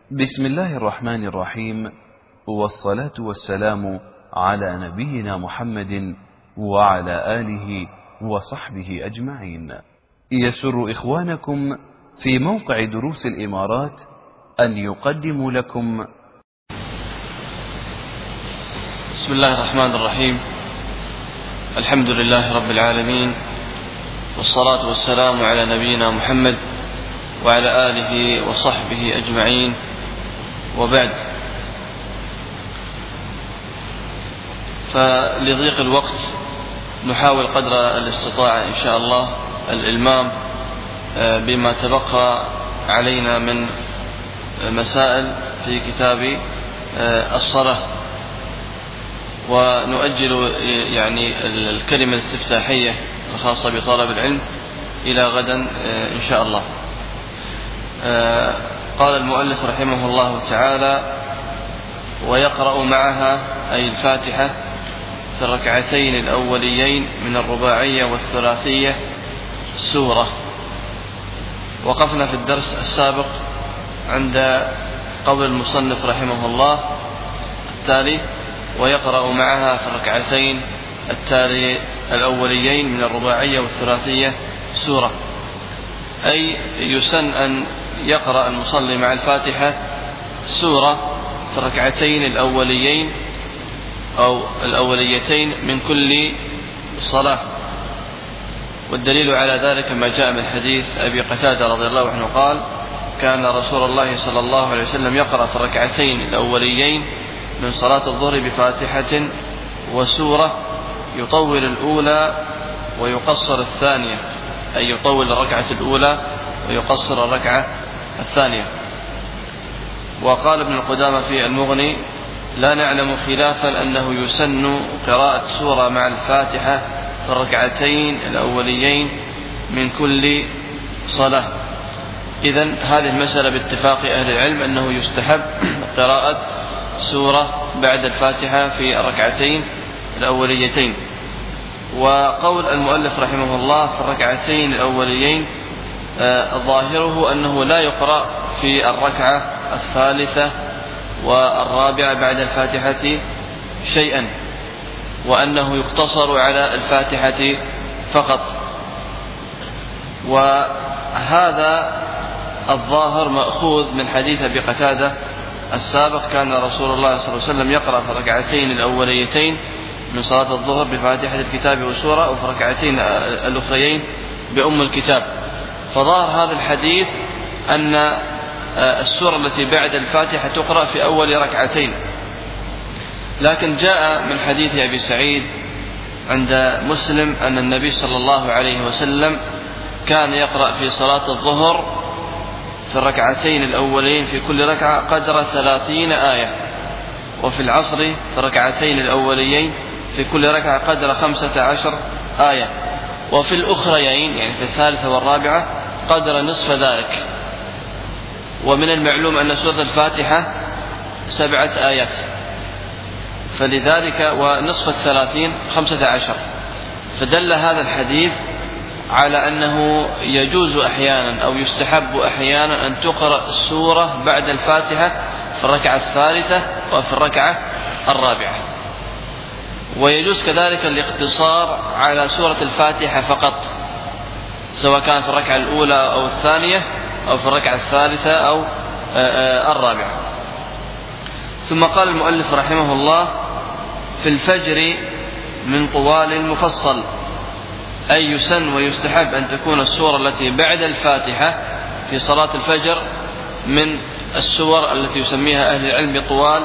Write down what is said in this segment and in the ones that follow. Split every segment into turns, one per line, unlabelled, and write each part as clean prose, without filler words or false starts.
بسم الله الرحمن الرحيم، والصلاة والسلام على نبينا محمد وعلى آله وصحبه أجمعين. يسر إخوانكم في موقع دروس الإمارات أن يقدموا لكم
بسم الله الرحمن الرحيم. الحمد لله رب العالمين، والصلاة والسلام على نبينا محمد وعلى آله وصحبه أجمعين، وبعد. فلضيق الوقت نحاول قدر الاستطاعة إن شاء الله الإلمام بما تبقى علينا من مسائل في كتاب الصلاة، ونؤجل يعني الكلمة الاستفتاحية الخاصة بطلب العلم إلى غدا إن شاء الله. قال المؤلف رحمه الله تعالى: ويقرأ معها أي الفاتحة في الركعتين الأوليين من الرباعية والثلاثية سورة. وقفنا في الدرس السابق عند قول المصنف رحمه الله التالي: ويقرأ معها في الركعتين الأوليين من الرباعية والثلاثية سورة، أي يسن أن يقرأ المصلي مع الفاتحة سورة في الركعتين الأوليين أو الأوليتين من كل صلاة. والدليل على ذلك ما جاء من حديث أبي قتادة رضي الله عنه قال: كان رسول الله صلى الله عليه وسلم يقرأ في الركعتين الأوليين من صلاة الظهر بفاتحة وسورة، يطول الأولى ويقصر الثانية، أي يطول الركعة الأولى ويقصر الركعة الثانية. وقال ابن القدامى في المغني: لا نعلم خلافا أنه يسن قراءة سورة مع الفاتحة في الركعتين الأوليين من كل صلاة. إذن هذه المسألة باتفاق أهل العلم أنه يستحب قراءة سورة بعد الفاتحة في الركعتين الأوليتين. وقول المؤلف رحمه الله في الركعتين الأوليين ظاهره أنه لا يقرأ في الركعة الثالثة والرابعة بعد الفاتحة شيئا، وأنه يقتصر على الفاتحة فقط. وهذا الظاهر مأخوذ من حديث أبي قتادة السابق: كان رسول الله صلى الله عليه وسلم يقرأ في الركعتين الأوليتين من صلاة الظهر بفاتحة الكتاب وسورة، وفي الركعتين الأخريين بأم الكتاب. فظاهر هذا الحديث أن السورة التي بعد الفاتحة تقرأ في أول ركعتين. لكن جاء من حديث أبي سعيد عند مسلم أن النبي صلى الله عليه وسلم كان يقرأ في صلاة الظهر في الركعتين الأولين في كل ركعة قدر 30 آية، وفي العصر في الركعتين الأوليين في كل ركعة قدر 15 آية، وفي الأخريين يعني في الثالثة والرابعة قدر نصف ذلك. ومن المعلوم أن سورة الفاتحة 7 آيات، فلذلك ونصف 30 15. فدل هذا الحديث على أنه يجوز أحيانا أو يستحب أحيانا أن تقرأ السورة بعد الفاتحة في الركعة الثالثة وفي الركعة الرابعة. ويجوز كذلك الاقتصار على سورة الفاتحة فقط، سواء كان في الركعة الأولى أو الثانية أو في الركعة الثالثة أو الرابعة. ثم قال المؤلف رحمه الله: في الفجر من طوال المفصل، أي يسن ويستحب أن تكون السورة التي بعد الفاتحة في صلاة الفجر من السور التي يسميها أهل العلم بطوال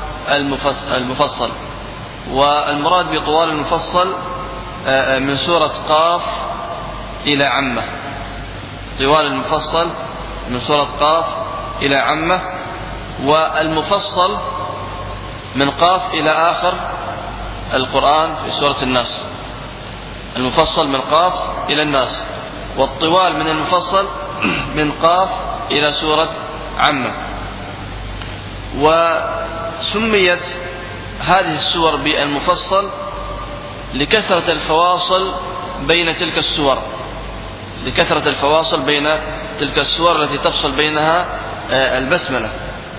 المفصل. والمراد بطوال المفصل من سورة قاف إلى عمة، طوال المفصل من سورة قاف إلى عمة. والمفصل من قاف إلى آخر القرآن في سورة الناس، المفصل من قاف إلى الناس. والطوال من المفصل من قاف إلى سورة عمة. وسميت هذه السور بالمفصل لكثرة الفواصل بين تلك السور، لكثرة الفواصل بين تلك السور التي تفصل بينها البسملة.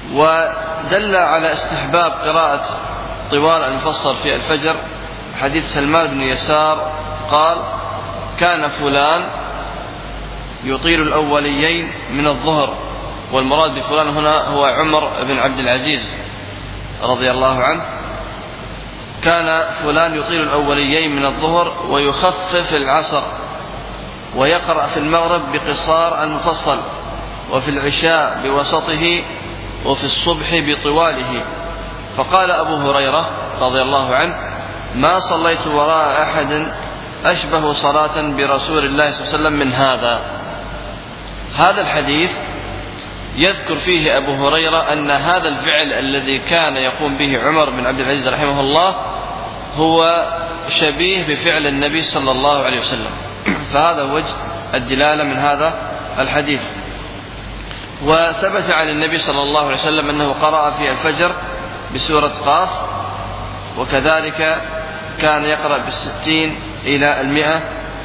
ودل على استحباب قراءة طوال المفصل في الفجر حديث سلمان بن يسار قال: كان فلان يطيل الأوليين من الظهر، والمراد بفلان هنا هو عمر بن عبد العزيز رضي الله عنه. كان فلان يطيل الأوليين من الظهر ويخفف العصر، ويقرأ في المغرب بقصار المفصل، وفي العشاء بوسطه، وفي الصبح بطواله. فقال أبو هريرة رضي الله عنه: ما صليت وراء أحد أشبه صلاة برسول الله صلى الله عليه وسلم من هذا. هذا الحديث يذكر فيه أبو هريرة أن هذا الفعل الذي كان يقوم به عمر بن عبد العزيز رحمه الله هو شبيه بفعل النبي صلى الله عليه وسلم. فهذا وجه الدلالة من هذا الحديث. وثبت عن النبي صلى الله عليه وسلم أنه قرأ في الفجر بسورة قاف، وكذلك كان يقرأ بال60 إلى 100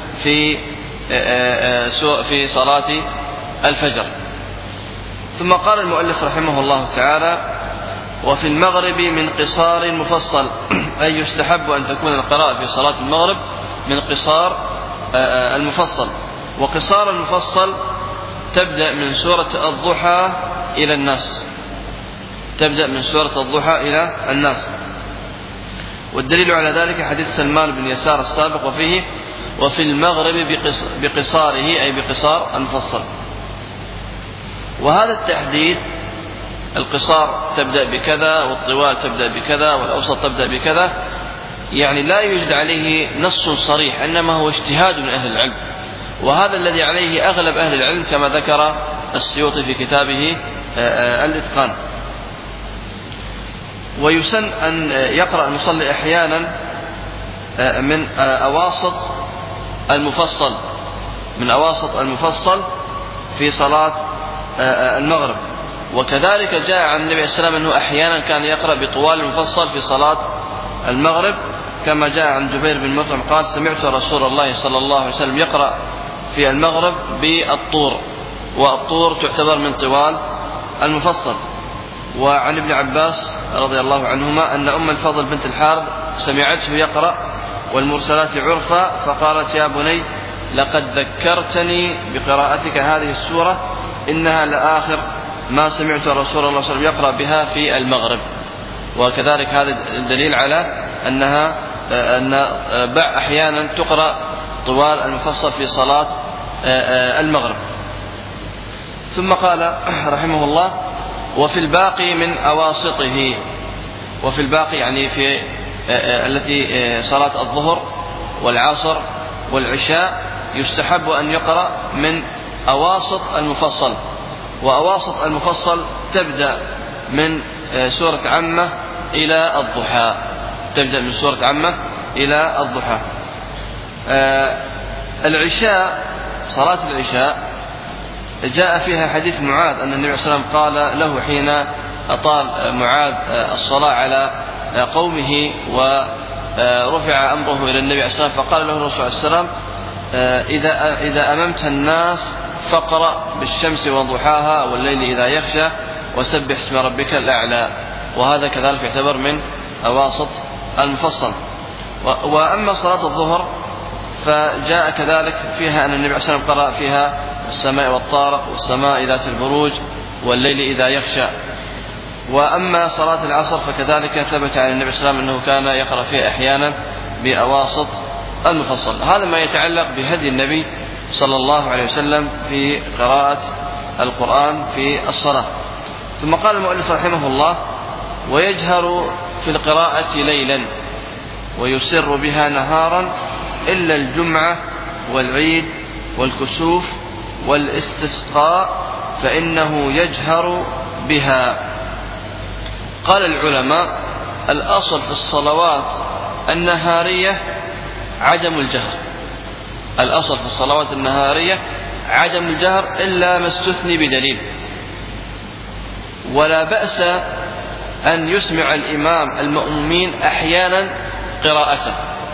في صلاة الفجر. ثم قال المؤلف رحمه الله تعالى: وفي المغرب من قصار مفصل، أي يستحب أن تكون القراءة في صلاة المغرب من قصار المفصل. وقصار المفصل تبدأ من سورة الضحى إلى الناس، تبدأ من سورة الضحى إلى الناس. والدليل على ذلك حديث سلمان بن يسار السابق وفيه: وفي المغرب بقصاره، أي بقصار المفصل. وهذا التحديد، القصار تبدأ بكذا، والطوال تبدأ بكذا، والأوسط تبدأ بكذا، يعني لا يوجد عليه نص صريح، إنما هو اجتهاد من أهل العلم، وهذا الذي عليه أغلب أهل العلم كما ذكر السيوطي في كتابه الإتقان. ويسن أن يقرأ المصلي أحيانا من أواسط المفصل في صلاة المغرب. وكذلك جاء عن النبي صلى الله عليه وسلم أنه أحيانا كان يقرأ بطوال المفصل في صلاة المغرب، كما جاء عن جبير بن مطعم قال: سمعت رسول الله صلى الله عليه وسلم يقرأ في المغرب بالطور، والطور تعتبر من طوال المفصل. وعن ابن عباس رضي الله عنهما أن أم الفضل بنت الحارث سمعته يقرأ والمرسلات عرفا، فقالت: يا بني لقد ذكرتني بقراءتك هذه السورة، إنها لآخر ما سمعت رسول الله صلى الله عليه وسلم يقرأ بها في المغرب. وكذلك هذا الدليل على أنها أحيانا تقرأ طوال المفصل في صلاة المغرب. ثم قال رحمه الله: وفي الباقي من أواسطه. وفي الباقي يعني في التي صلاة الظهر والعصر والعشاء يستحب أن يقرأ من أواسط المفصل. وأواسط المفصل تبدأ من سورة عمة إلى الضحى، تبدأ من سورة عمة إلى الضحى. العشاء، صلاة العشاء جاء فيها حديث معاذ أن النبي صلى الله عليه وسلم قال له حين أطال معاذ الصلاة على قومه ورفع أمره إلى النبي عليه الصلاة والسلام، فقال له الرسول عليه السلام: إذا أممت الناس فاقرأ بالشمس وضحاها والليل إذا يخشى وسبح اسم ربك الأعلى. وهذا كذلك يعتبر من أواسط المفصل. وأما صلاة الظهر فجاء كذلك فيها أن النبي عليه الصلاة والسلام قرأ فيها: السماء والطارق والسماء ذات البروج والليل إذا يخشى. وأما صلاة العصر فكذلك ثبت عن النبي صلى الله عليه وسلم أنه كان يقرأ فيها أحيانا بأواسط المفصل. هذا ما يتعلق بهدي النبي صلى الله عليه وسلم في قراءة القرآن في الصلاة. ثم قال المؤلف رحمه الله: ويجهر في القراءة ليلا ويسر بها نهارا إلا الجمعة والعيد والكسوف والاستسقاء فإنه يجهر بها. قال العلماء: الأصل في الصلوات النهارية عدم الجهر، الأصل في الصلوات النهارية عدم الجهر إلا ما استثني بدليل. ولا بأس أن يسمع الإمام المأمومين أحيانا قراءته،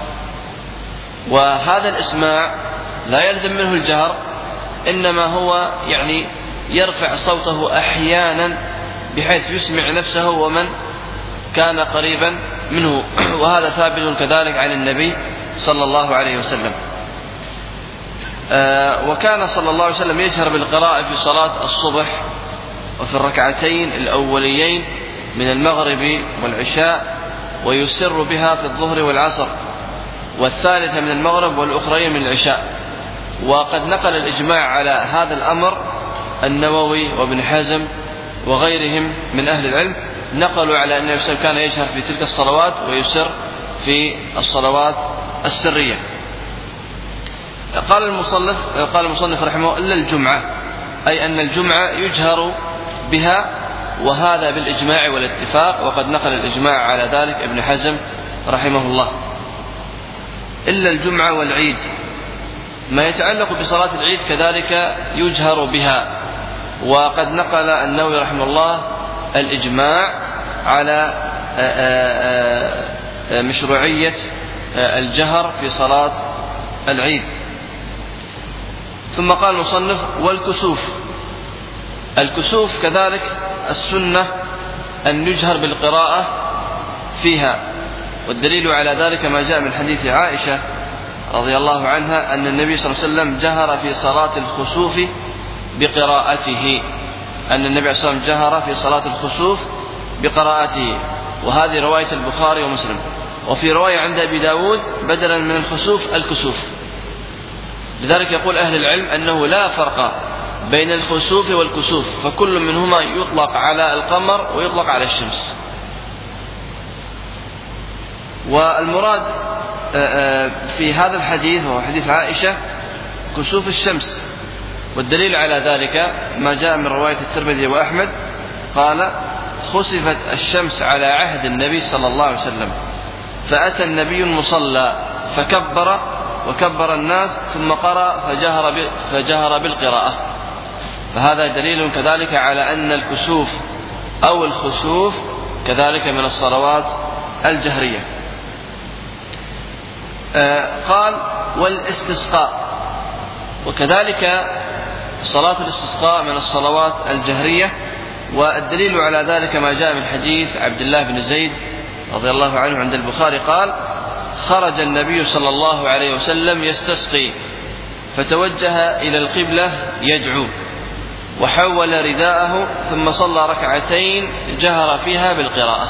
وهذا الإسماع لا يلزم منه الجهر، إنما هو يعني يرفع صوته أحيانا بحيث يسمع نفسه ومن كان قريبا منه، وهذا ثابت كذلك عن النبي صلى الله عليه وسلم. وكان صلى الله عليه وسلم يجهر بالقراءة في صلاة الصبح وفي الركعتين الأوليين من المغرب والعشاء، ويسر بها في الظهر والعصر، والثالثة من المغرب والأخرين من العشاء. وقد نقل الإجماع على هذا الأمر النووي وابن حزم وغيرهم من أهل العلم، نقلوا على أن النبي صلى الله عليه وسلم كان يجهر في تلك الصلوات ويسر في الصلوات السرية. قال المصنف رحمه إلا الجمعة، أي أن الجمعة يجهر بها، وهذا بالإجماع والاتفاق، وقد نقل الإجماع على ذلك ابن حزم رحمه الله. إلا الجمعة والعيد، ما يتعلق بصلاة العيد كذلك يجهر بها، وقد نقل النووي رحمه الله الإجماع على مشروعية الجهر في صلاة العيد. ثم قال المصنف والكسوف، الكسوف كذلك السنة أن يجهر بالقراءة فيها، والدليل على ذلك ما جاء من حديث عائشة رضي الله عنها أن النبي صلى الله عليه وسلم جهر في صلاة الخسوف بقراءته، أن النبي صلى الله عليه وسلم جهر في صلاة الخسوف بقراءته، وهذه رواية البخاري ومسلم. وفي رواية عند أبي داود بدلا من الخسوف الكسوف. لذلك يقول أهل العلم أنه لا فرق بين الخسوف والكسوف، فكل منهما يطلق على القمر ويطلق على الشمس. والمراد في هذا الحديث وهو حديث عائشة كسوف الشمس، والدليل على ذلك ما جاء من رواية الترمذي وأحمد قال خسفت الشمس على عهد النبي صلى الله عليه وسلم، فأتى النبي المصلى وكبر الناس ثم قرأ فجهر بالقراءة. فهذا دليل كذلك على أن الكسوف أو الخسوف كذلك من الصلوات الجهرية. قال والاستسقاء، وكذلك صلاة الاستسقاء من الصلوات الجهرية، والدليل على ذلك ما جاء من حديث عبد الله بن زيد رضي الله عنه عند البخاري قال خرج النبي صلى الله عليه وسلم يستسقي فتوجه إلى القبلة يدعو وحول رداءه ثم صلى ركعتين جهر فيها بالقراءة.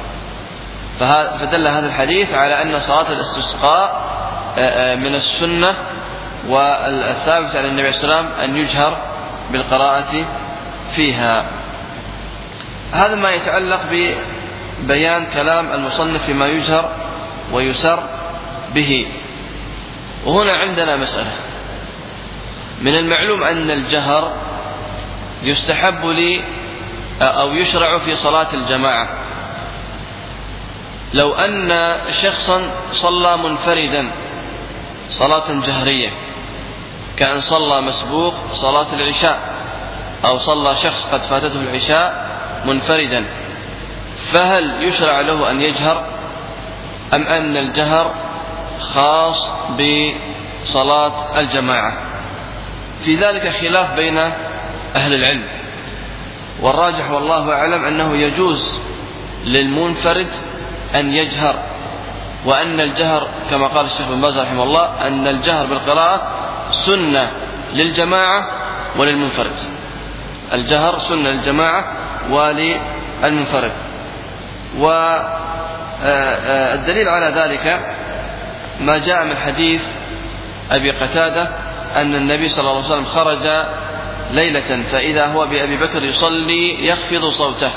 فدل هذا الحديث على أن صلاة الاستسقاء من السنة والثابت عن النبي صلى الله عليه وسلم أن يجهر بالقراءة فيها. هذا ما يتعلق ببيان كلام المصنف فيما يجهر ويسر به. وهنا عندنا مسألة، من المعلوم أن الجهر يستحب لي أو يشرع في صلاة الجماعة. لو أن شخصا صلى منفردا صلاة جهرية كأن صلى مسبوق صلاة العشاء، أو صلى شخص قد فاتته العشاء منفردا، فهل يشرع له أن يجهر أم أن الجهر خاص بصلاة الجماعة؟ في ذلك خلاف بين أهل العلم، والراجح والله أعلم أنه يجوز للمنفرد أن يجهر، وأن الجهر كما قال الشيخ بن باز رحمه الله أن الجهر بالقراءة سنة للجماعة وللمنفرد. الجهر سنة للجماعة وللمنفرد. والدليل على ذلك ما جاء من حديث أبي قتادة أن النبي صلى الله عليه وسلم خرج ليلة فإذا هو بأبي بكر يصلي يخفض صوته،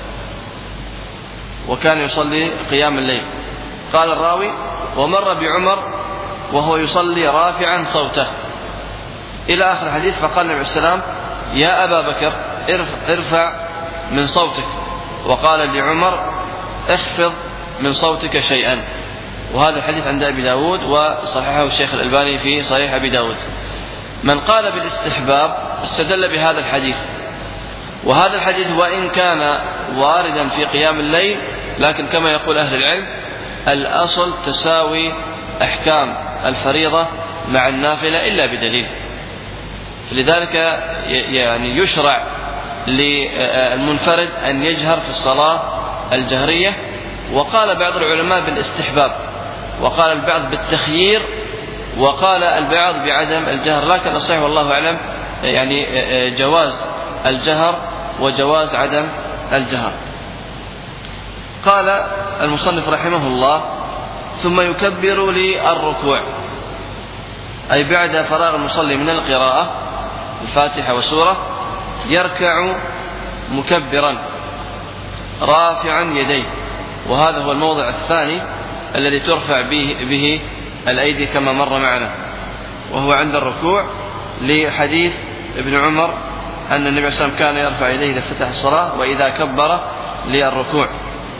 وكان يصلي قيام الليل. قال الراوي ومر بعمر وهو يصلي رافعا صوته إلى آخر الحديث، فقال النبي صلى الله عليه وسلم يا أبا بكر ارفع من صوتك، وقال لعمر اخفض من صوتك شيئا. وهذا الحديث عند أبي داود وصححه الشيخ الألباني في صحيح أبي داود. من قال بالاستحباب استدل بهذا الحديث، وهذا الحديث وإن كان واردا في قيام الليل، لكن كما يقول أهل العلم الأصل تساوي أحكام الفريضة مع النافلة إلا بدليل. فلذلك يعني يشرع للمنفرد أن يجهر في الصلاة الجهرية. وقال بعض العلماء بالاستحباب، وقال البعض بالتخيير، وقال البعض بعدم الجهر، لكن الصحيح والله أعلم يعني جواز الجهر وجواز عدم الجهر. قال المصنف رحمه الله: ثم يكبر للركوع، أي بعد فراغ المصلي من القراءة الفاتحة وسورة يركع مكبرا رافعا يديه، وهذا هو الموضع الثاني الذي ترفع به الأيدي كما مر معنا، وهو عند الركوع، لحديث ابن عمر أن النبي صلى الله عليه وسلم كان يرفع يديه إذا افتتح الصلاة وإذا كبر للركوع.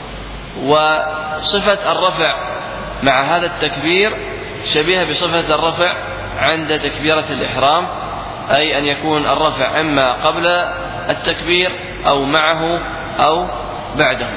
وصفة الرفع مع هذا التكبير شبيهة بصفة الرفع عند تكبيرة الإحرام، أي أن يكون الرفع إما قبل التكبير أو معه أو بعده.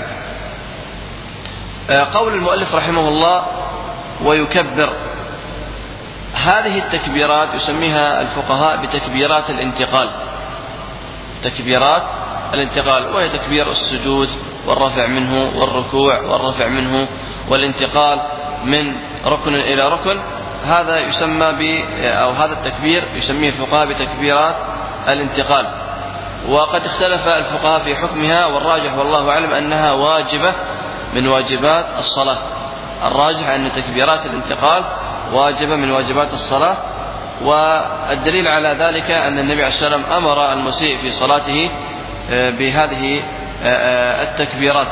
قول المؤلف رحمه الله: ويكبر، هذه التكبيرات يسميها الفقهاء بتكبيرات الانتقال، تكبيرات الانتقال، وهي تكبير السجود والرفع منه والركوع والرفع منه والانتقال من ركن إلى ركن. هذا يسمى أو هذا التكبير يسميه الفقهاء بتكبيرات الانتقال. وقد اختلف الفقهاء في حكمها، والراجح والله أعلم أنها واجبة من واجبات الصلاة. الراجح أن تكبيرات الانتقال واجبة من واجبات الصلاة، والدليل على ذلك أن النبي عليه الصلاة والسلام أمر المسيء في صلاته بهذه التكبيرات.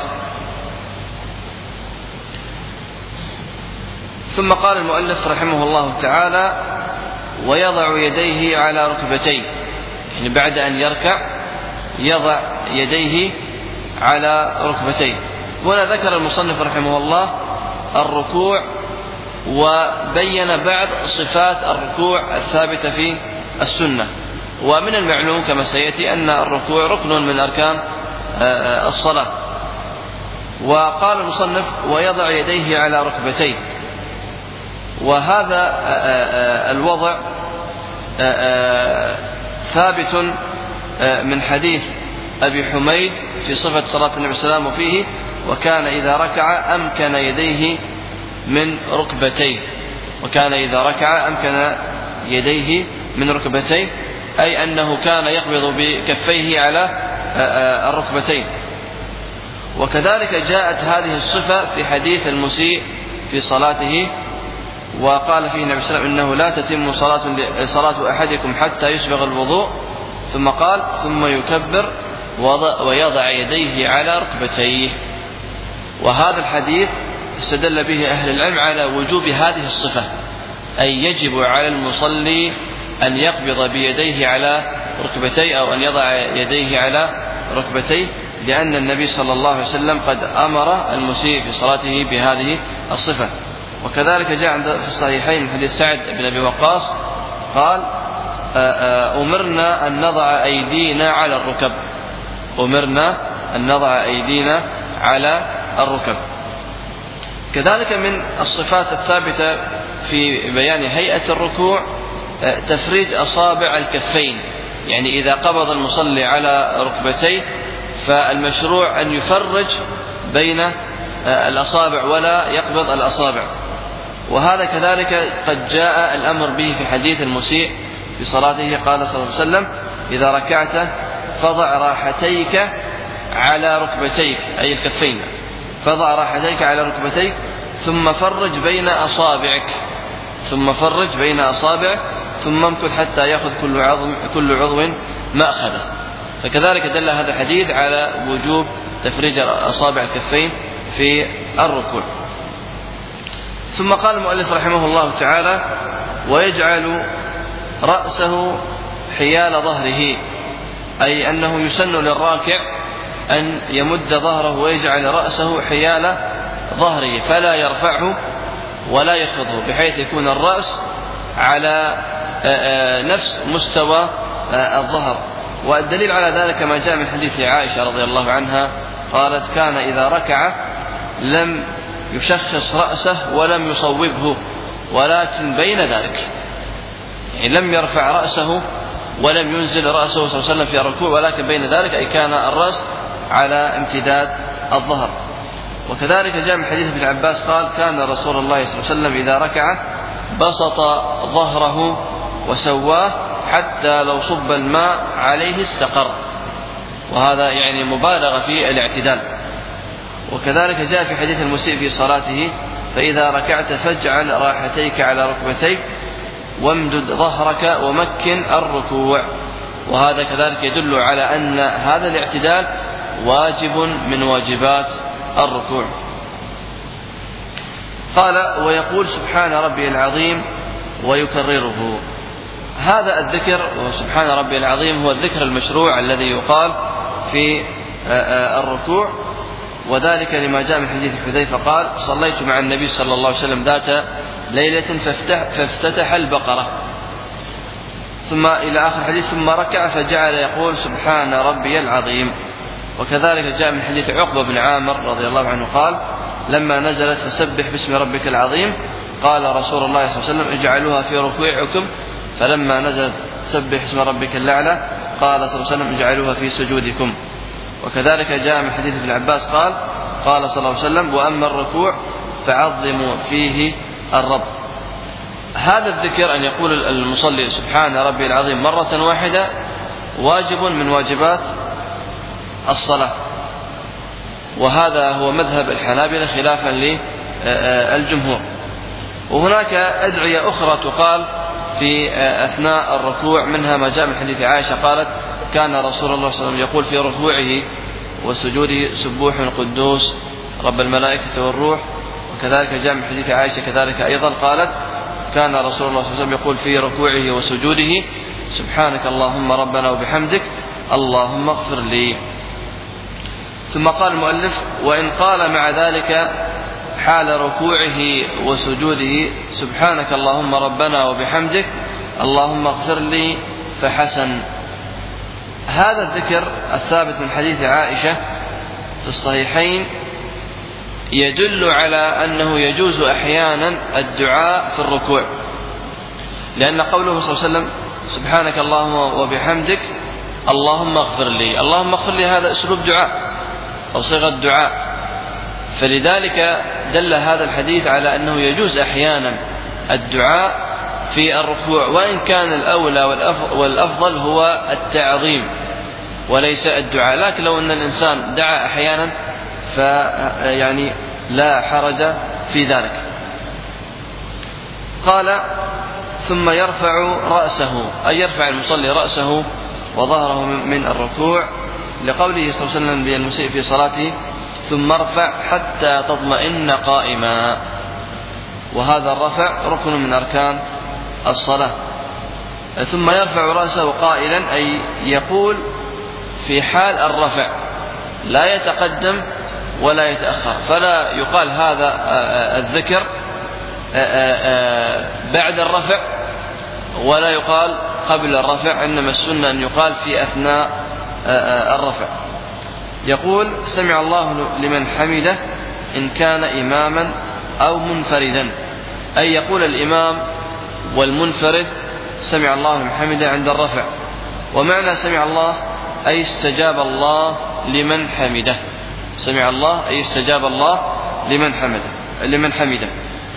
ثم قال المؤلف رحمه الله تعالى: ويضع يديه على ركبتيه، يعني بعد أن يركع يضع يديه على ركبتيه. وهنا ذكر المصنف رحمه الله الركوع، وبين بعض صفات الركوع الثابتة في السنة. ومن المعلوم كما سيأتي أن الركوع ركن من أركان الصلاة. وقال المصنف: ويضع يديه على ركبتيه، وهذا الوضع ثابت من حديث أبي حميد في صفة صلاة النبي صلى الله عليه وسلم، وفيه: وكان إذا ركع أمكن يديه من ركبتيه، وكان إذا ركع أمكن يديه من ركبتيه، أي أنه كان يقبض بكفيه على الركبتين. وكذلك جاءت هذه الصفة في حديث المسيء في صلاته، وقال فيه النبي صلى الله عليه وسلم: إنه لا تتم صلاة أحدكم حتى يسبغ الوضوء، ثم قال: ثم يكبر ويضع يديه على ركبتيه. وهذا الحديث استدل به أهل العلم على وجوب هذه الصفة، أي يجب على المصلي أن يقبض بيديه على ركبتيه، أو أن يضع يديه على ركبتيه، لأن النبي صلى الله عليه وسلم قد أمر المسيء في صلاته بهذه الصفة. وكذلك جاء في الصحيحين من حديث سعد بن أبي وقاص قال: أمرنا أن نضع أيدينا على الركب، أمرنا أن نضع أيدينا على الركب. كذلك من الصفات الثابتة في بيان هيئة الركوع تفريج أصابع الكفين، يعني إذا قبض المصلي على ركبتيه فالمشروع أن يفرج بين الأصابع ولا يقبض الأصابع. وهذا كذلك قد جاء الأمر به في حديث المسيء في صلاته، قال صلى الله عليه وسلم: إذا ركعت فضع راحتيك على ركبتيك، أي الكفين، فضع راحتيك على ركبتيك ثم فرج بين أصابعك، ثم فرج بين أصابعك، ثم امكث حتى يأخذ كل عضو مأخذه. فكذلك دل هذا الحديث على وجوب تفريج أصابع الكفين في الركوع. ثم قال المؤلف رحمه الله تعالى: ويجعل رأسه حيال ظهره، أي أنه يسن للراكع أن يمد ظهره ويجعل رأسه حيال ظهره، فلا يرفعه ولا يخفضه، بحيث يكون الرأس على نفس مستوى الظهر. والدليل على ذلك ما جاء من حديث عائشة رضي الله عنها قالت: كان إذا ركع لم يشخص رأسه ولم يصوبه، ولكن بين ذلك، يعني لم يرفع رأسه ولم ينزل رأسه صلى الله عليه وسلم في الركوع، ولكن بين ذلك أي كان الرأس على امتداد الظهر. وكذلك جاء من حديث ابن عباس قال كان رسول الله صلى الله عليه وسلم إذا ركع بسط ظهره وسواه حتى لو صب الماء عليه استقر، وهذا يعني مبالغة في الاعتدال. وكذلك جاء في حديث المسيء في صلاته فإذا ركعت فاجعل راحتيك على ركبتيك وامدد ظهرك ومكن الركوع، وهذا كذلك يدل على أن هذا الاعتدال واجب من واجبات الركوع. قال ويقول سبحان ربي العظيم ويكرره. هذا الذكر سبحان ربي العظيم هو الذكر المشروع الذي يقال في الركوع، وذلك لما جاء من حديث حذيفة قال صليت مع النبي صلى الله عليه وسلم ذات ليلة فافتتح البقرة، ثم إلى آخر حديث ثم ركع فجعل يقول سبحان ربي العظيم. وكذلك جاء من حديث عقبة بن عامر رضي الله عنه قال لما نزلت فسبح باسم ربك العظيم قال رسول الله صلى الله عليه وسلم اجعلوها في ركوعكم، فلما نزلت سبح اسم ربك الأعلى قال صلى الله عليه وسلم اجعلوها في سجودكم. وكذلك جاء من حديث ابن عباس قال صلى الله عليه وسلم وأما الركوع فعظموا فيه الرب. هذا الذكر أن يقول المصلي سبحان ربي العظيم مرة واحدة واجب من واجبات الصلاة، وهذا هو مذهب الحنابلة خلافا للجمهور. وهناك أدعية أخرى تقال في أثناء الركوع، منها ما جاء من حديث عائشة قالت كان رسول الله صلى الله عليه وسلم يقول في ركوعه وسجوده سبوح قدوس رب الملائكة والروح. وكذلك جاء من حديث عائشة كذلك أيضا قالت كان رسول الله صلى الله عليه وسلم يقول في ركوعه وسجوده سبحانك اللهم ربنا وبحمدك اللهم اغفر لي. ثم قال المؤلف وإن قال مع ذلك حال ركوعه وسجوده سبحانك اللهم ربنا وبحمدك اللهم اغفر لي فحسن. هذا الذكر الثابت من حديث عائشة في الصحيحين يدل على أنه يجوز أحيانا الدعاء في الركوع، لأن قوله صلى الله عليه وسلم سبحانك اللهم وبحمدك اللهم اغفر لي، اللهم اغفر لي هذا أسلوب دعاء أو صيغة دعاء، فلذلك دل هذا الحديث على أنه يجوز أحيانا الدعاء في الركوع، وإن كان الأولى والأفضل هو التعظيم وليس الدعاء، لكن لو أن الإنسان دعا أحيانا فيعني لا حرج في ذلك. قال ثم يرفع رأسه، أي يرفع المصلي رأسه وظهره من الركوع، لقوله صلى الله عليه وسلم للمسيء في صلاته ثم ارفع حتى تطمئن قائما، وهذا الرفع ركن من أركان الصلاة. ثم يرفع رأسه قائلا أي يقول في حال الرفع، لا يتقدم ولا يتأخر، فلا يقال هذا الذكر بعد الرفع ولا يقال قبل الرفع، إنما السنة أن يقال في أثناء الرفع. يقول سمع الله لمن حمده إن كان إماما أو منفردا، أي يقول الإمام والمنفرد سمع الله لمن حمده عند الرفع. ومعنى سمع الله أي استجاب الله لمن حمده، سمع الله أي استجاب الله لمن حمده.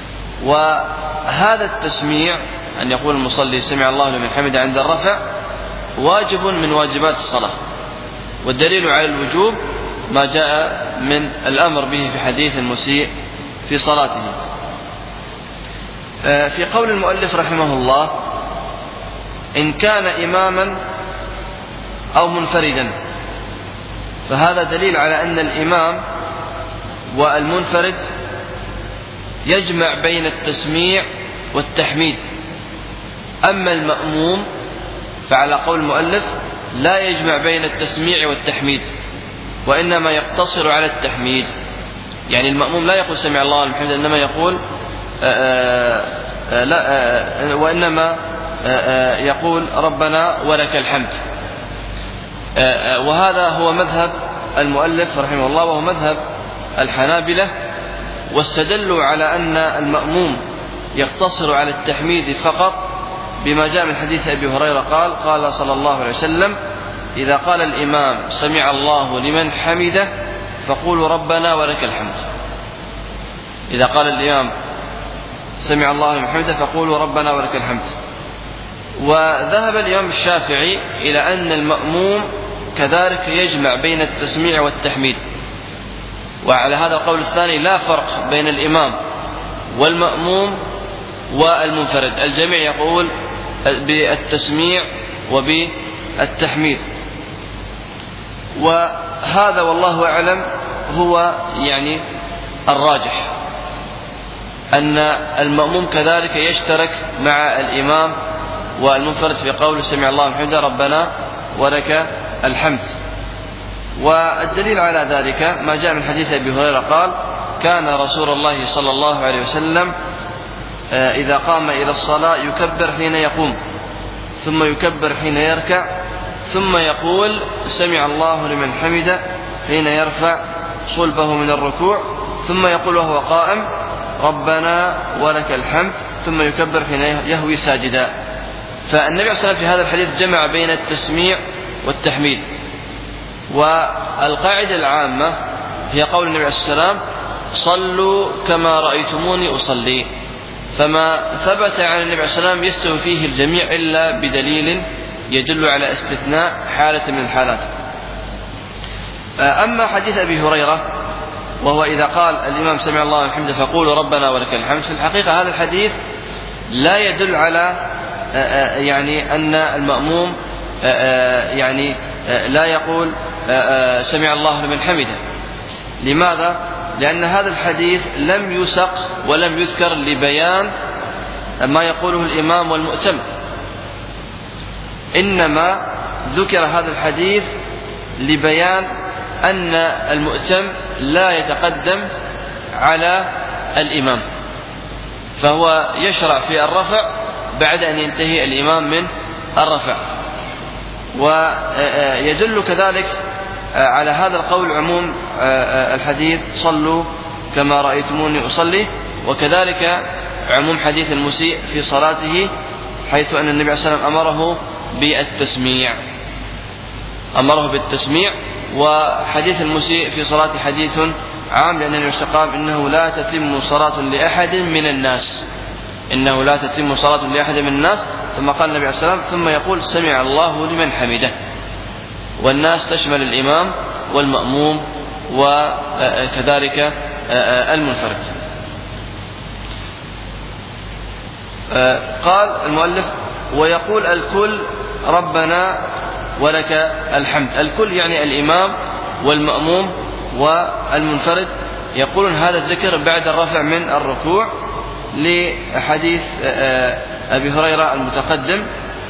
وهذا التسميع أن يقول المصلي سمع الله لمن حمده عند الرفع واجب من واجبات الصلاة، والدليل على الوجوب ما جاء من الأمر به في حديث المسيء في صلاته. في قول المؤلف رحمه الله إن كان إماما أو منفردا، فهذا دليل على أن الإمام والمنفرد يجمع بين التسميع والتحميد، أما المأموم فعلى قول المؤلف لا يجمع بين التسميع والتحميد، وإنما يقتصر على التحميد. يعني المأموم لا يقول سمع الله لمن حمده، إنما يقول وإنما يقول ربنا ولك الحمد. وهذا هو مذهب المؤلف رحمه الله، وهو مذهب الحنابلة، واستدلوا على أن المأموم يقتصر على التحميد فقط بما جاء من حديث أبي هريرة قال قال صلى الله عليه وسلم: إذا قال الإمام سمع الله لمن حمده فقولوا ربنا ولك الحمد. إذا قال الإمام سمع الله لمن حمده فقولوا ربنا ولك الحمد. وذهب الإمام الشافعي إلى أن المأموم كذلك يجمع بين التسميع والتحميد، وعلى هذا القول الثاني لا فرق بين الإمام والمأموم والمنفرد، الجميع يقول بالتسميع وبالتحميد. وهذا والله أعلم هو يعني الراجح، أن المأموم كذلك يشترك مع الإمام والمنفرد في قول سمع الله لمن حمده ربنا ولك الحمد. والدليل على ذلك ما جاء من حديث أبي هريرة قال: كان رسول الله صلى الله عليه وسلم إذا قام إلى الصلاة يكبر حين يقوم، ثم يكبر حين يركع، ثم يقول سمع الله لمن حمده حين يرفع صلبه من الركوع، ثم يقول وهو قائم ربنا ولك الحمد، ثم يكبر حين يهوي ساجدا. فالنبي صلى الله عليه وسلم في هذا الحديث جمع بين التسميع والتحميد. والقاعدة العامة هي قول النبي عليه الصلاة والسلام: صلوا كما رأيتموني أصلي. فما ثبت عن النبي عليه الصلاة والسلام يستوي فيه الجميع إلا بدليل يدل على استثناء حالة من الحالات. أما حديث أبي هريرة وهو إذا قال الإمام سمع الله لمن حمده فقولوا ربنا ولك الحمد، في الحقيقة هذا الحديث لا يدل على يعني أن المأموم يعني لا يقول سمع الله لمن حمده. لماذا؟ لأن هذا الحديث لم يسق ولم يذكر لبيان ما يقوله الإمام والمؤتم، إنما ذكر هذا الحديث لبيان أن المؤتم لا يتقدم على الإمام، فهو يشرع في الرفع بعد أن ينتهي الإمام من الرفع. ويدل كذلك على هذا القول عموم الحديث صلوا كما رأيتموني أصلي، وكذلك عموم حديث المسيء في صلاته، حيث أن النبي صلى الله عليه وسلم أمره بالتسميع. وحديث المسيء في صلاة حديث عام، لأن النبي صلى الله عليه وسلم إنه لا تتم صلاة لأحد من الناس، ثم قال النبي عليه الصلاة والسلام ثم يقول سمع الله لمن حمده. والناس تشمل الإمام والمأموم وكذلك المنفرد. قال المؤلف: ويقول الكل ربنا ولك الحمد. الكل يعني الإمام والمأموم والمنفرد يقولون هذا الذكر بعد الرفع من الركوع، لحديث أبي هريرة المتقدم.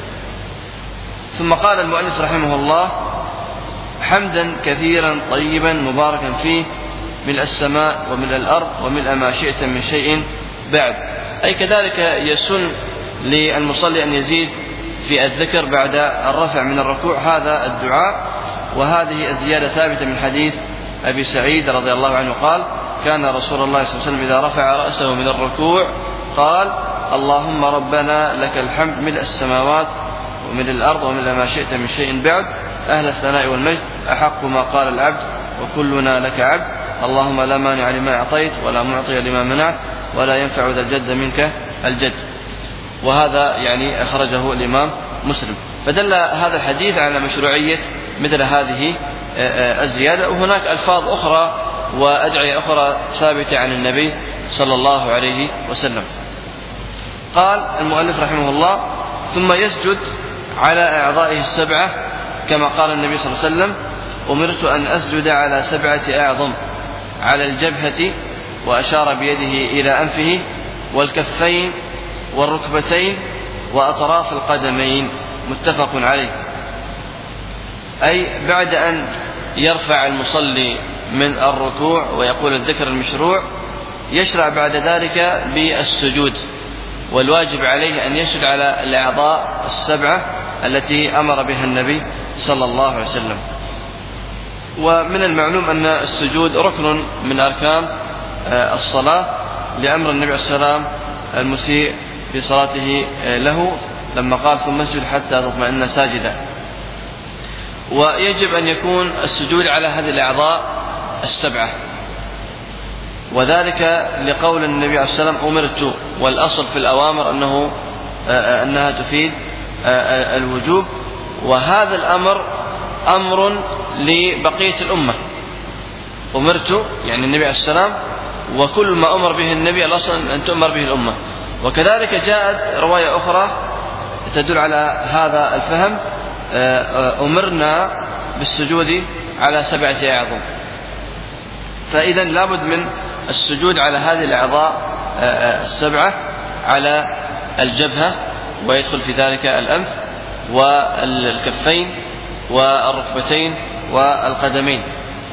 ثم قال المؤلف رحمه الله: حمدا كثيرا طيبا مباركا فيه ملء السماء وملء الأرض وملء ما شئت من شيء بعد. أي كذلك يسن للمصلي أن يزيد في الذكر بعد الرفع من الركوع هذا الدعاء. وهذه الزيادة ثابتة من حديث أبي سعيد رضي الله عنه قال: كان رسول الله صلى الله عليه وسلم إذا رفع رأسه من الركوع قال: اللهم ربنا لك الحمد ملء السماوات وملء الأرض وملء ما شئت من شيء بعد، أهل الثناء والمجد، أحق ما قال العبد وكلنا لك عبد، اللهم لا مانع لما أعطيت ولا معطي لما منعت ولا ينفع ذا الجد منك الجد. وهذا يعني أخرجه الإمام مسلم. فدل هذا الحديث على مشروعية مثل هذه الزيادة. وهناك ألفاظ أخرى وأدعية أخرى ثابتة عن النبي صلى الله عليه وسلم. قال المؤلف رحمه الله: ثم يسجد على أعضائه السبعة كما قال النبي صلى الله عليه وسلم: أمرت أن أسجد على 7 أعظم، على الجبهة، وأشار بيده إلى أنفه، والكفين والركبتين وأطراف القدمين، متفق عليه. أي بعد أن يرفع المصلي من الركوع ويقول الذكر المشروع يشرع بعد ذلك بالسجود، والواجب عليه أن يسجد على الأعضاء السبعة التي أمر بها النبي صلى الله عليه وسلم. ومن المعلوم أن السجود ركن من أركان الصلاة، لأمر النبي صلى الله عليه وسلم المسيء في صلاته له لما قال ثم اسجد حتى تطمئن ساجدا. ويجب أن يكون السجود على هذه الأعضاء السبعة، وذلك لقول النبي عليه الصلاة والسلام أمرت، والأصل في الأوامر أنها تفيد الوجوب، وهذا الأمر أمر لبقية الأمة. أمرت يعني النبي عليه السلام، وكل ما أمر به النبي الأصل أن تؤمر به الأمة. وكذلك جاءت رواية أخرى تدل على هذا الفهم، أمرنا بالسجود على 7 أعظم. فإذا لابد من السجود على هذه الأعضاء السبعة، على الجبهة، ويدخل في ذلك الأنف والكفين والركبتين والقدمين.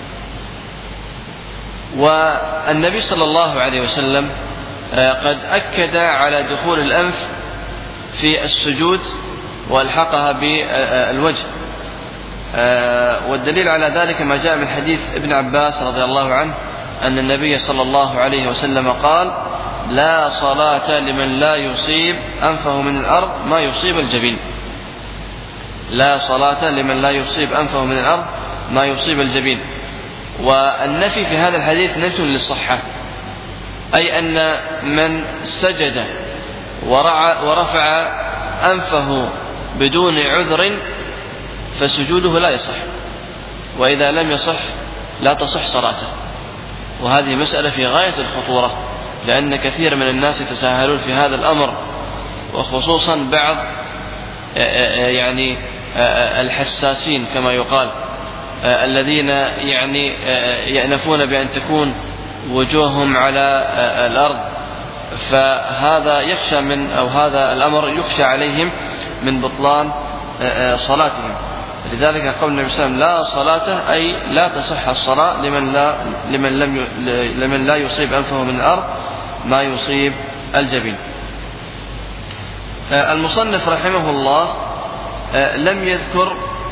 والنبي صلى الله عليه وسلم قد أكد على دخول الأنف في السجود والحقها بالوجه، والدليل على ذلك ما جاء من حديث ابن عباس رضي الله عنه أن النبي صلى الله عليه وسلم قال: لا صلاة لمن لا يصيب أنفه من الأرض ما يصيب الجبين. لا صلاة لمن لا يصيب أنفه من الأرض ما يصيب الجبين. والنفي في هذا الحديث نفي للصحة، أي أن من سجد ورفع أنفه بدون عذر فسجوده لا يصح، وإذا لم يصح لا تصح صلاته. وهذه مسألة في غاية الخطورة، لأن كثير من الناس يتساهلون في هذا الأمر، وخصوصا بعض يعني الحساسين كما يقال، الذين يعني يأنفون بأن تكون وجوههم على الأرض، فهذا يخشى من، أو هذا الأمر يخشى عليهم من بطلان صلاتهم. لذلك قول النبي صلى الله عليه وسلم: لا صلاة، أي لا تصح الصلاة لمن لا يصيب أنفه من الأرض ما يصيب الجبين. المصنف رحمه الله لم يذكر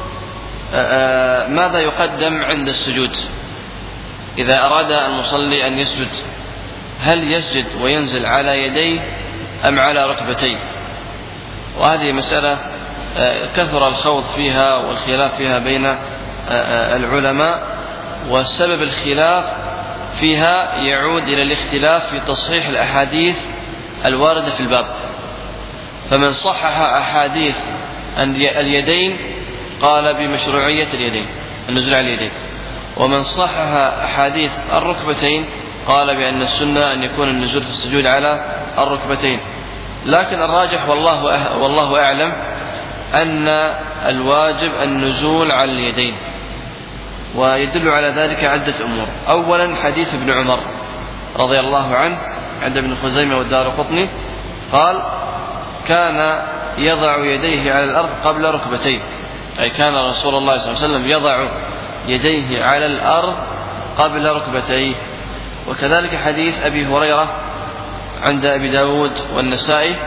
ماذا يقدم عند السجود إذا أراد المصلي أن يسجد، هل يسجد وينزل على يديه أم على ركبتيه؟ وهذه مسألة كثر الخوض فيها والخلاف فيها بين العلماء، والسبب الخلاف فيها يعود إلى الاختلاف في تصحيح الأحاديث الواردة في الباب. فمن صحح أحاديث اليدين قال بمشروعية اليدين، النزول على اليدين، ومن صحح أحاديث الركبتين قال بأن السنة أن يكون النزول في السجود على الركبتين. لكن الراجح والله أعلم أن الواجب النزول على اليدين، ويدل على ذلك عدة أمور. أولا حديث ابن عمر رضي الله عنه عند ابن خزيمة والدارقطني قال: كان يضع يديه على الأرض قبل ركبتيه، أي كان رسول الله صلى الله عليه وسلم يضع يديه على الأرض قبل ركبتيه. وكذلك حديث أبي هريرة عند أبي داود والنسائي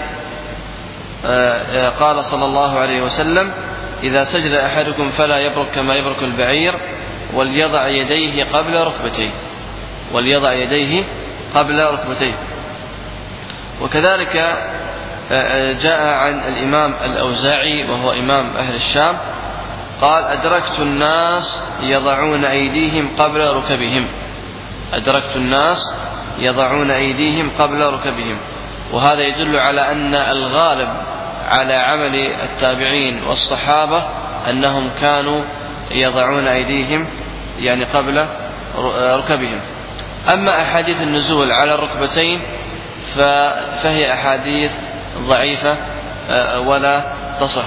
قال صلى الله عليه وسلم: إذا سجد أحدكم فلا يبرك كما يبرك البعير، وليضع يديه قبل ركبتيه، وليضع يديه قبل ركبتيه. وكذلك جاء عن الإمام الأوزاعي وهو إمام أهل الشام قال: أدركت الناس يضعون أيديهم قبل ركبهم، أدركت الناس يضعون أيديهم قبل ركبهم. وهذا يدل على أن الغالب على عمل التابعين والصحابة أنهم كانوا يضعون أيديهم يعني قبل ركبهم. أما أحاديث النزول على الركبتين فهي أحاديث ضعيفة ولا تصح.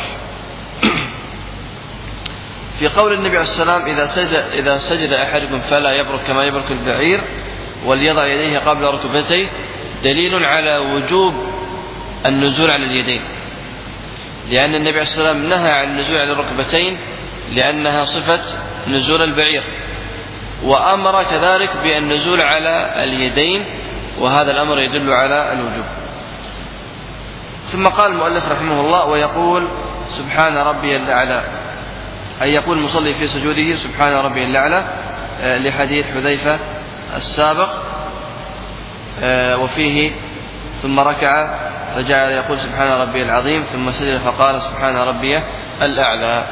في قول النبي عليه السلام: إذا سجد أحدكم فلا يبرك كما يبرك البعير، وليضع يديه قبل ركبتيه، دليل على وجوب النزول على اليدين، لأن النبي عليه السلام نهى عن النزول على الركبتين لأنها صفة نزول البعير، وأمر كذلك بالنزول على اليدين، وهذا الأمر يدل على الوجوب. ثم قال المؤلف رحمه الله: ويقول سبحان ربي الأعلى، أي يقول المصلي في سجوده سبحان ربي الأعلى، لحديث حذيفة السابق، وفيه ثم ركع فجعل يقول سبحان ربي العظيم، ثم سجد فقال سبحان ربي الأعلى.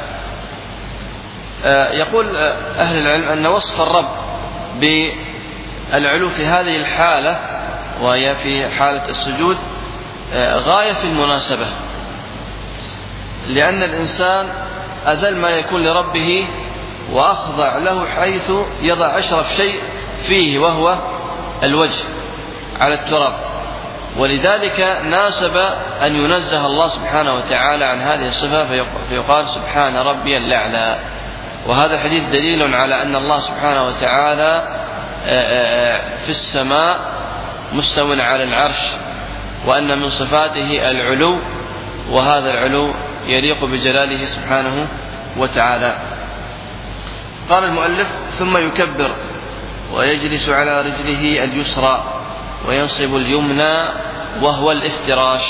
يقول أهل العلم أن وصف الرب بالعلو في هذه الحالة وهي في حالة السجود غاية في المناسبة، لأن الإنسان أذل ما يكون لربه وأخضع له حيث يضع أشرف شيء فيه وهو الوجه على التراب، ولذلك ناسب أن ينزه الله سبحانه وتعالى عن هذه الصفة فيقال سبحان ربي الأعلى. وهذا الحديث دليل على أن الله سبحانه وتعالى في السماء مستو على العرش، وأن من صفاته العلو، وهذا العلو يليق بجلاله سبحانه وتعالى. قال المؤلف: ثم يكبر ويجلس على رجله اليسرى وينصب اليمنى وهو الافتراش،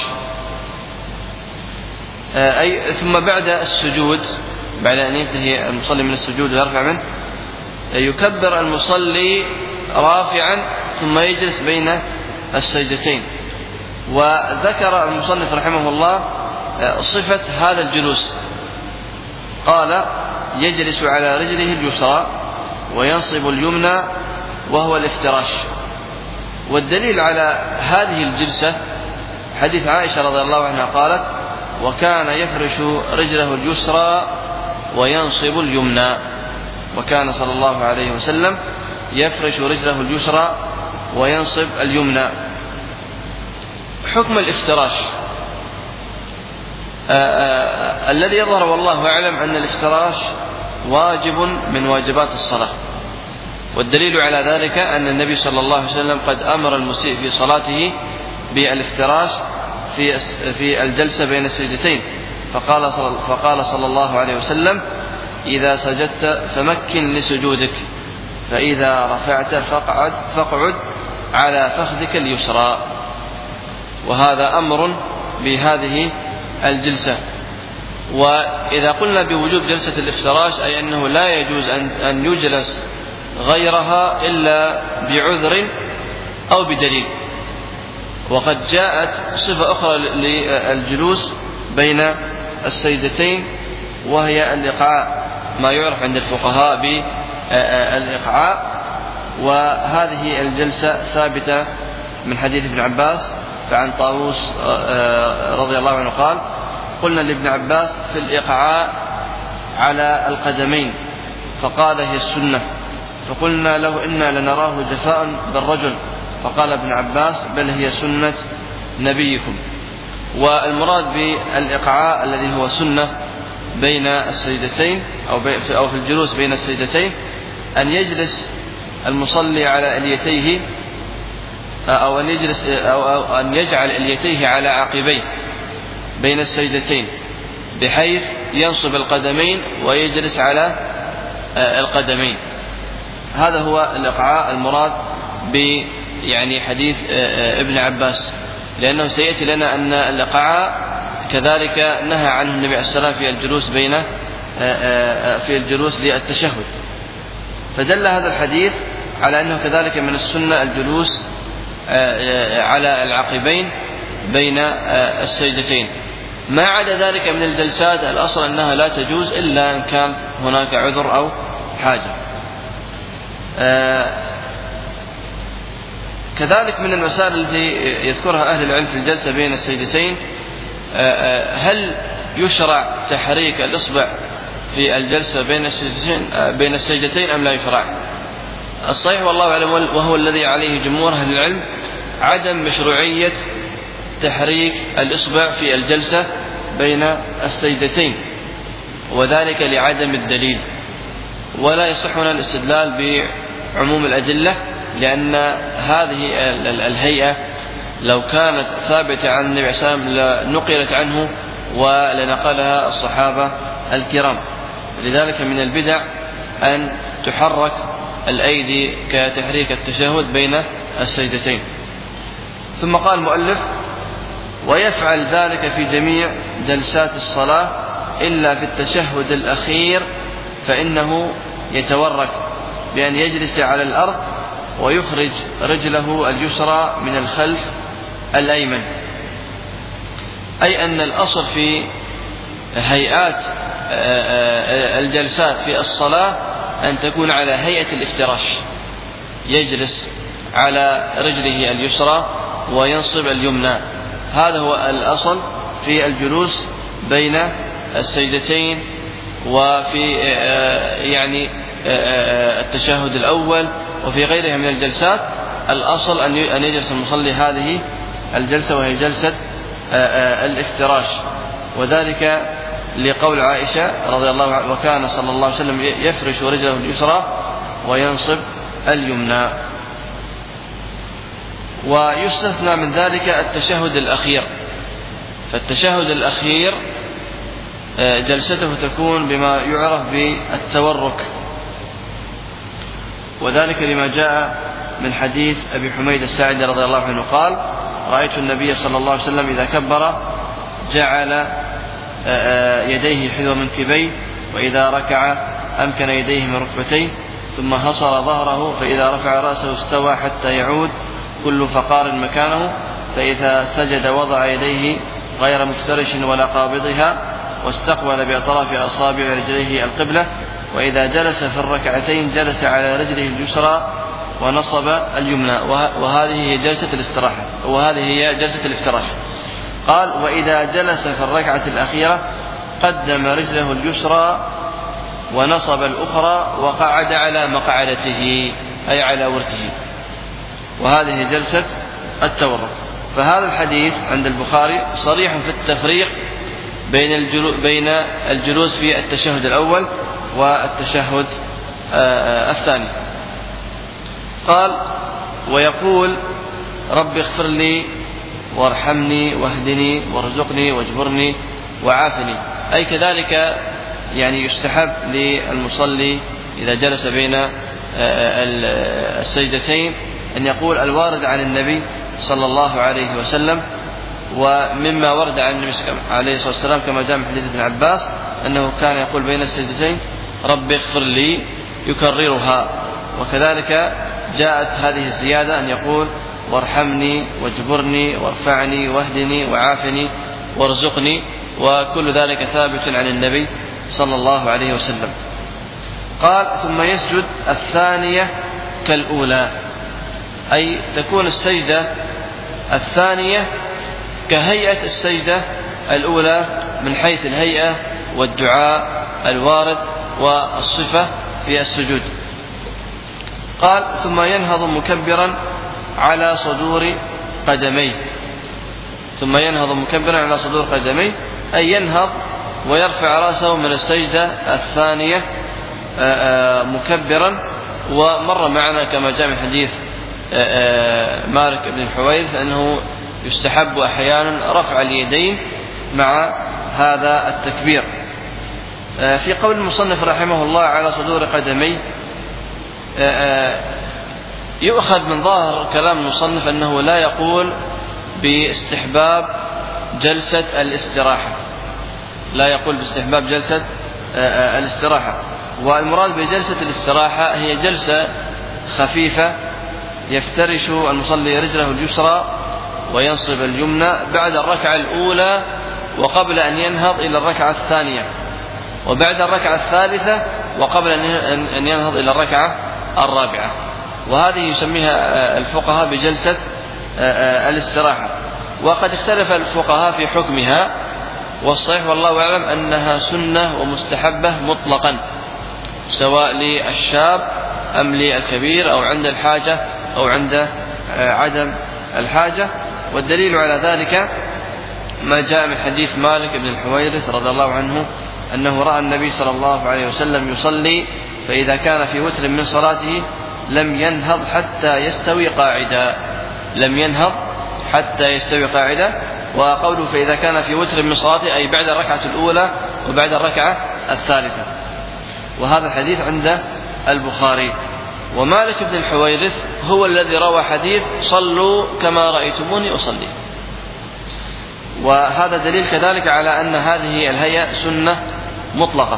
أي ثم بعد السجود، بعد أن ينتهي المصلي من السجود ويرفع منه، يكبر المصلي رافعا ثم يجلس بين السجدتين. وذكر المصنف رحمه الله صفة هذا الجلوس، قال: يجلس على رجله اليسرى وينصب اليمنى وهو الافتراش. والدليل على هذه الجلسة حديث عائشة رضي الله عنها قالت: وكان يفرش رجله اليسرى وينصب اليمنى. وكان صلى الله عليه وسلم يفرش رجله اليسرى وينصب اليمنى. حكم الافتراش الذي يظهر والله أعلم أن الافتراش واجب من واجبات الصلاة، والدليل على ذلك أن النبي صلى الله عليه وسلم قد أمر المسيء في صلاته بالافتراش في الجلسة بين السجدتين، فقال صلى الله عليه وسلم: إذا سجدت فمكن لسجودك، فإذا رفعت فاقعد على فخذك اليسرى. وهذا أمر بهذه الجلسة. وإذا قلنا بوجوب جلسة الافتراش أي أنه لا يجوز أن يجلس غيرها إلا بعذر أو بدليل. وقد جاءت صفة أخرى للجلوس بين السجدتين وهي الإقعاء، ما يعرف عند الفقهاء بالإقعاء، وهذه الجلسة ثابتة من حديث ابن عباس. فعن طاووس رضي الله عنه قال: قلنا لابن عباس في الإقعاء على القدمين، فقال: هي السنة. فقلنا له: إنا لنراه جفاء بالرجل، فقال ابن عباس: بل هي سنة نبيكم. والمراد بالإقعاء الذي هو سنة بين السجدتين أو في الجلوس بين السجدتين أن يجلس المصلي على إليتيه، أو أن يجعل إليتيه على عقبيه بين السجدتين، بحيث ينصب القدمين ويجلس على القدمين. هذا هو الإقعاء المراد يعني حديث ابن عباس، لأنه سيأتي لنا أن الإقعاء كذلك نهى عنه النبي عليه السلام في الجلوس للتشهد. فدل هذا الحديث على أنه كذلك من السنة الجلوس على العقبين بين السجدتين. ما عدا ذلك من الجلسات الأصل أنها لا تجوز إلا أن كان هناك عذر أو حاجة. كذلك من المسائل التي يذكرها أهل العلم في الجلسة بين السجدتين: هل يشرع تحريك الإصبع في الجلسة بين السجدتين أم لا يشرع؟ الصحيح والله أعلم، وهو الذي عليه جمهور أهل العلم، عدم مشروعية تحريك الإصبع في الجلسة بين السجدتين، وذلك لعدم الدليل. ولا يصحنا الاستدلال بعموم الأدلة، لأن هذه الهيئة لو كانت ثابتة عن النبي صلى الله عليه وسلم لنقلت عنه ولنقلها الصحابة الكرام. لذلك من البدع أن تحرك الأيدي كتحريك التشهد بين السجدتين. ثم قال المؤلف: ويفعل ذلك في جميع جلسات الصلاة إلا في التشهد الأخير، فإنه يتورك بأن يجلس على الأرض ويخرج رجله اليسرى من الخلف الأيمن. أي أن الأصل في هيئات الجلسات في الصلاة أن تكون على هيئة الافتراش، يجلس على رجله اليسرى وينصب اليمنى. هذا هو الأصل في الجلوس بين السجدتين، وفي يعني التشهد الأول وفي غيرها من الجلسات. الأصل أن يجلس المصلي هذه الجلسة وهي جلسة الافتراش، وذلك لقول عائشة رضي الله عنها: وكان صلى الله عليه وسلم يفرش رجله اليسرى وينصب اليمنى. ويستثنى من ذلك التشهد الأخير، فالتشهد الأخير جلسته تكون بما يعرف بالتورك، وذلك لما جاء من حديث أبي حميد الساعدي رضي الله عنه قال: رأيت النبي صلى الله عليه وسلم إذا كبر جعل يديه حذو منكبيه، وإذا ركع أمكن يديه من ركبتيه، ثم حصر ظهره، فإذا رفع رأسه استوى حتى يعود كل فقار مكانه، فإذا سجد وضع يديه غير مفترش ولا قابضها، واستقبل بأطراف أصابع رجليه القبلة، وإذا جلس في الركعتين جلس على رجله اليسرى ونصب اليمنى. وهذه هي جلسة الاستراحة، وهذه هي جلسة الافتراش. قال: وإذا جلس في الركعة الأخيرة قدم رجله اليسرى ونصب الأخرى وقعد على مقعدته، أي على وركه، وهذه جلسة التورك. فهذا الحديث عند البخاري صريح في التفريق بين الجلوس في التشهد الأول والتشهد الثاني. قال: ويقول: رب اغفر لي وارحمني واهدني وارزقني واجبرني وعافني. أي كذلك يعني يستحب للمصلي إذا جلس بين السجدتين أن يقول الوارد عن النبي صلى الله عليه وسلم، ومما ورد عن النبي عليه الصلاة والسلام كما جاء من حديث ابن عباس أنه كان يقول بين السجدتين: رب اغفر لي، يكررها. وكذلك جاءت هذه الزيادة أن يقول: وارحمني واجبرني وارفعني واهدني وعافني وارزقني، وكل ذلك ثابت عن النبي صلى الله عليه وسلم. قال: ثم يسجد الثانية كالأولى، أي تكون السجدة الثانية كهيئة السجدة الأولى من حيث الهيئة والدعاء الوارد والصفة في السجود. قال: ثم ينهض مكبرا على صدور قدميه. ثم ينهض مكبرا على صدور قدميه، أي ينهض ويرفع رأسه من السجدة الثانية مكبرا. ومر معنا كما جاء من حديث مالك بن الحويرث أنه يستحب أحيانا رفع اليدين مع هذا التكبير. في قول المصنف رحمه الله على صدور قدميه، يؤخذ من ظاهر كلام المصنف أنه لا يقول باستحباب جلسة الاستراحة، لا يقول باستحباب جلسة الاستراحة. والمراد بجلسة الاستراحة هي جلسة خفيفة يفترش المصلي رجله اليسرى وينصب اليمنى بعد الركعة الأولى، وقبل أن ينهض إلى الركعة الثانية، وبعد الركعة الثالثة، وقبل أن ينهض إلى الركعة الرابعة. وهذه يسميها الفقهاء بجلسة الاستراحة. وقد اختلف الفقهاء في حكمها، والصحيح والله أعلم أنها سنة ومستحبة مطلقا، سواء للشاب أم للكبير، أو عند الحاجة أو عند عدم الحاجة. والدليل على ذلك ما جاء من حديث مالك بن الحويرث رضي الله عنه أنه رأى النبي صلى الله عليه وسلم يصلي، فإذا كان في وتر من صلاته لم ينهض حتى يستوي قاعدا، لم ينهض حتى يستوي قاعدا. وقوله فإذا كان في وتر من صلاته أي بعد الركعة الأولى وبعد الركعة الثالثة. وهذا الحديث عند البخاري. ومالك بن الحويرث هو الذي روى حديث صلوا كما رأيتموني أصلي، وهذا دليل كذلك على أن هذه الهيئة سنة مطلقة.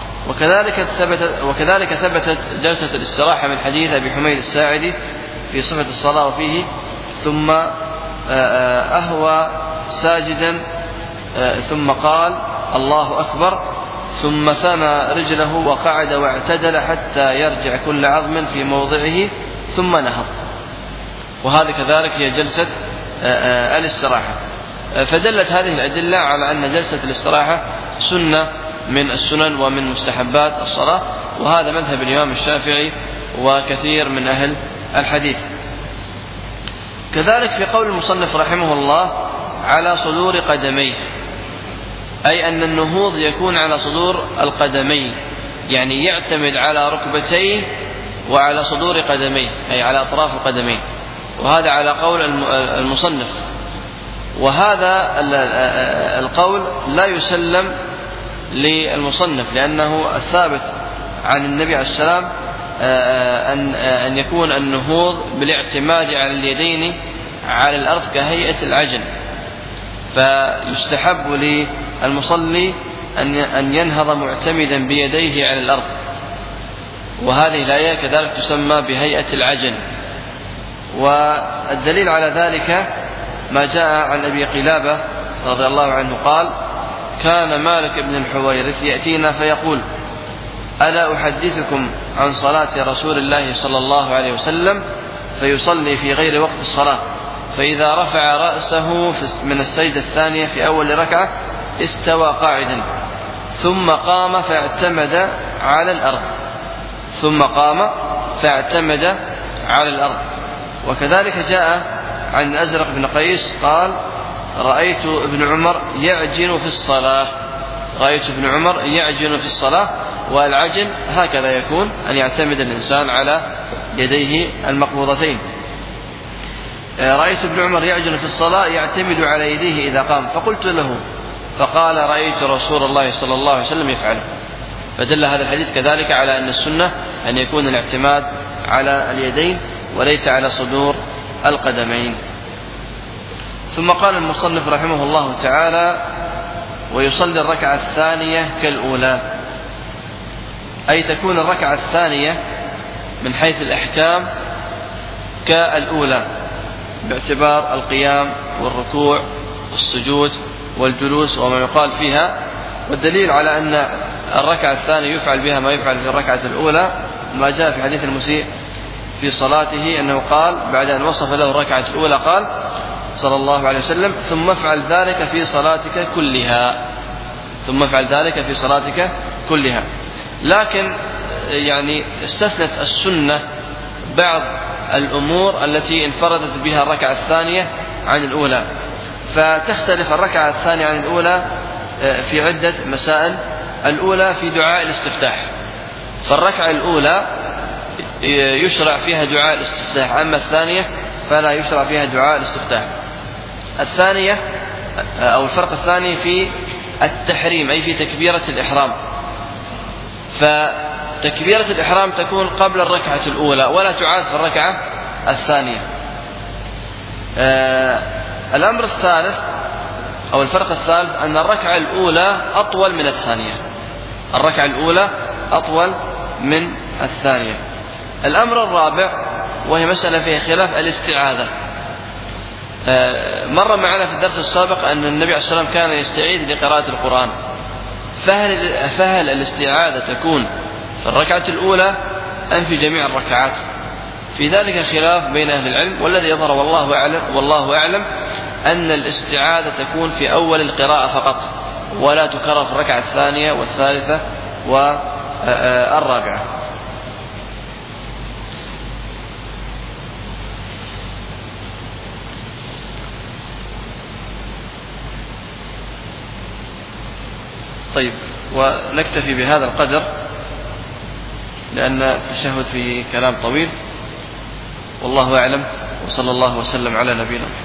وكذلك ثبتت جلسة الاستراحة من حديث أبي حميد الساعدي في صفة الصلاة وفيه: ثم أهوى ساجدا ثم قال الله أكبر، ثم ثنى رجله وقعد واعتدل حتى يرجع كل عظم في موضعه ثم نهض. وهذه كذلك هي جلسة الاستراحة. فدلت هذه الأدلة على أن جلسة الاستراحة سنة من السنن ومن مستحبات الصلاة، وهذا مذهب الإمام الشافعي وكثير من أهل الحديث. كذلك في قول المصنف رحمه الله على صدور قدميه، أي أن النهوض يكون على صدور القدمين، يعني يعتمد على ركبتيه وعلى صدور قدميه، أي على أطراف القدمين، وهذا على قول المصنف. وهذا القول لا يسلم للمصنف، لأنه الثابت عن النبي عليه السلام أن يكون النهوض بالاعتماد على اليدين على الأرض كهيئة العجن، فيستحب للمصلي أن ينهض معتمدا بيديه على الأرض. وهذه الآية كذلك تسمى بهيئة العجن. والدليل على ذلك ما جاء عن أبي قلابة رضي الله عنه قال: كان مالك بن الحويرث يأتينا فيقول: ألا أحدثكم عن صلاة رسول الله صلى الله عليه وسلم؟ فيصلي في غير وقت الصلاة، فإذا رفع رأسه من السجدة الثانية في أول ركعة استوى قاعدا، ثم قام فاعتمد على الأرض. وكذلك جاء عن الأزرق بن قيس قال: رأيت ابن عمر يعجن في الصلاة. والعجن هكذا يكون، أن يعتمد الإنسان على يديه المقبوضتين. رأيت ابن عمر يعجن في الصلاة يعتمد على يديه إذا قام، فقلت له، فقال: رأيت رسول الله صلى الله عليه وسلم يفعله. فدل هذا الحديث كذلك على أن السنة أن يكون الاعتماد على اليدين وليس على صدور القدمين. ثم قال المصنف رحمه الله تعالى: ويصلي الركعة الثانية كالأولى، أي تكون الركعة الثانية من حيث الأحكام كالأولى، باعتبار القيام والركوع والسجود والجلوس وما يقال فيها. والدليل على أن الركعة الثانية يفعل بها ما يفعل في الركعة الأولى ما جاء في حديث المسيء في صلاته، أنه قال بعد أن وصف له الركعة الأولى قال صلى الله عليه وسلم: ثم افعل ذلك في صلاتك كلها. لكن يعني استثنت السنة بعض الأمور التي انفردت بها الركعة الثانية عن الأولى، فتختلف الركعة الثانية عن الأولى في عدة مسائل. الأولى في دعاء الاستفتاح، فالركعة الأولى يشرع فيها دعاء الاستفتاح، أما الثانية فلا يشرع فيها دعاء الاستفتاح. الثانية أو الفرق الثاني في التحريم، أي في تكبيرة الإحرام، فتكبيرة الإحرام تكون قبل الركعة الأولى ولا تعاد في الركعة الثانية. الأمر الثالث أو الفرق الثالث أن الركعة الأولى أطول من الثانية. الأمر الرابع وهي مسألة فيها خلاف الاستعاذة. مر معنا في الدرس السابق أن النبي عليه الصلاة والسلام كان يستعيذ لقراءة القرآن، فهل الاستعاذة تكون في الركعة الأولى أم في جميع الركعات؟ في ذلك خلاف بين أهل العلم، والذي يظهر والله أعلم أن الاستعاذة تكون في أول القراءة فقط، ولا تكرر في الركعة الثانية والثالثة والرابعة. طيب، ونكتفي بهذا القدر لأن التشهد فيه كلام طويل، والله أعلم، وصلى الله وسلم على نبينا محمد.